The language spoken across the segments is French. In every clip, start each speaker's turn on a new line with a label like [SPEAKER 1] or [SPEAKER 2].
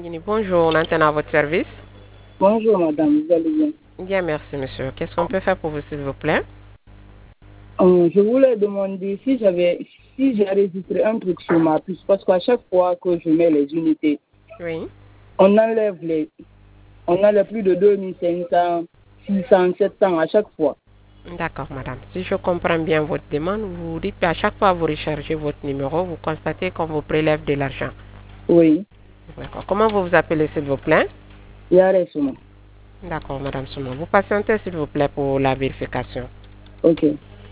[SPEAKER 1] Guinée, bonjour, on entend à votre service.
[SPEAKER 2] Bonjour madame, vous allez bien?
[SPEAKER 1] Bien, merci monsieur. Qu'est-ce qu'on peut faire pour vous s'il vous plaît?
[SPEAKER 2] Je voulais demander si j'ai enregistré un truc sur ma puce, parce qu'à chaque fois que je mets les unités,
[SPEAKER 1] Oui.
[SPEAKER 2] on enlève plus de 2500, 600, 700 à chaque fois.
[SPEAKER 1] D'accord madame. Si je comprends bien votre demande, vous dites qu'à chaque fois que vous rechargez votre numéro, vous constatez qu'on vous prélève de l'argent.
[SPEAKER 2] Oui,
[SPEAKER 1] D'accord. Comment vous vous appelez s'il vous plaît?
[SPEAKER 2] il y a récemment.
[SPEAKER 1] D'accord madame Souma. Vous patientez s'il vous plaît pour la vérification.
[SPEAKER 2] Ok.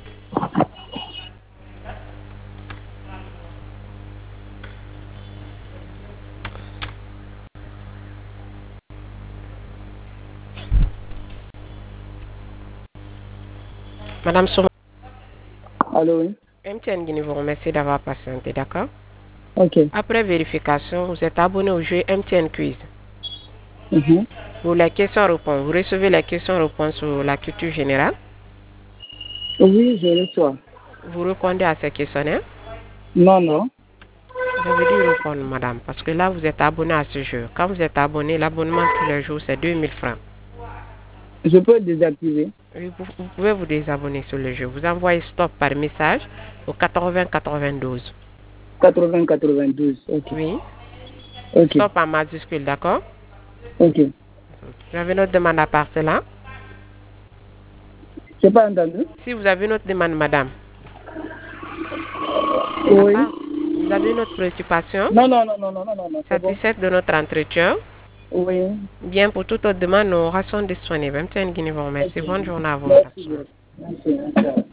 [SPEAKER 1] Madame Souma,
[SPEAKER 2] Allô, oui?
[SPEAKER 1] MTN Guinée vous remercie d'avoir patienté, d'accord?
[SPEAKER 2] Ok.
[SPEAKER 1] Après vérification, vous êtes abonné au jeu MTN Quiz.
[SPEAKER 2] Mhm.
[SPEAKER 1] Pour les questions-réponses, vous recevez les questions-réponses sur la culture générale.
[SPEAKER 2] Oui, je reçois.
[SPEAKER 1] Vous répondez à ces questionnaires.
[SPEAKER 2] Non, non.
[SPEAKER 1] Vous avez dû répondre, madame, parce que là, vous êtes abonné à ce jeu. Quand vous êtes abonné, l'abonnement tous les jours, c'est 2000 francs.
[SPEAKER 2] Je peux désactiver.
[SPEAKER 1] Oui, vous pouvez vous désabonner sur le jeu. Vous envoyez stop par message au 80 92.
[SPEAKER 2] 80 92. Ok.
[SPEAKER 1] Oui.
[SPEAKER 2] Ok.
[SPEAKER 1] Stop en majuscule, d'accord?
[SPEAKER 2] Ok.
[SPEAKER 1] Vous avez une autre demande à part cela?
[SPEAKER 2] J'ai pas entendu?
[SPEAKER 1] Si vous avez une autre demande, madame, à
[SPEAKER 2] Oui.
[SPEAKER 1] part, vous avez une autre préoccupation?
[SPEAKER 2] Non, non, non, non, non, non, non, non, c'est bon.
[SPEAKER 1] Satisfaite de notre entretien?
[SPEAKER 2] Oui.
[SPEAKER 1] Bien, pour toute autre demande, nos rations disponibles. MTN Guinée vous remercie.
[SPEAKER 2] Ok.
[SPEAKER 1] Bonne journée à vous, madame.
[SPEAKER 2] Merci. Merci.